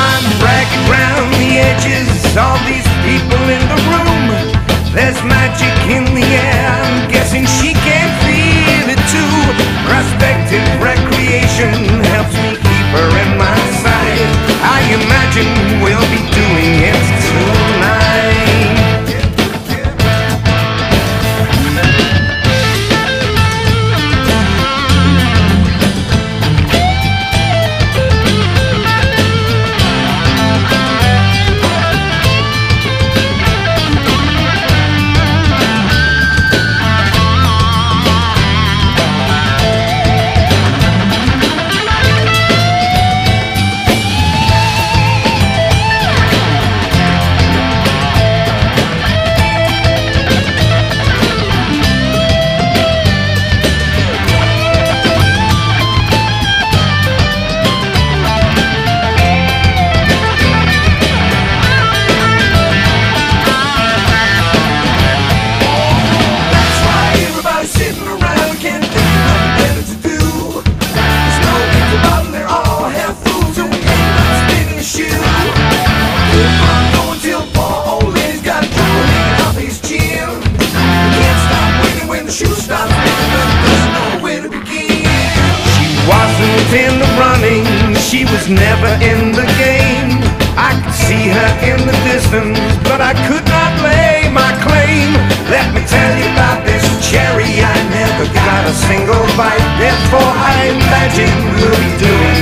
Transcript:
I'm ragged round the edges, all these people in the room. There's magic in the air, I'm guessing she can feel it too. Prospective recreation helps me keep her in my sight. I imagine we'll be doing it tonight. In the running, she was never in the game. I could see her in the distance, but I could not lay my claim. Let me tell you about this cherry, I never got a single bite. Therefore I imagine we'll be doing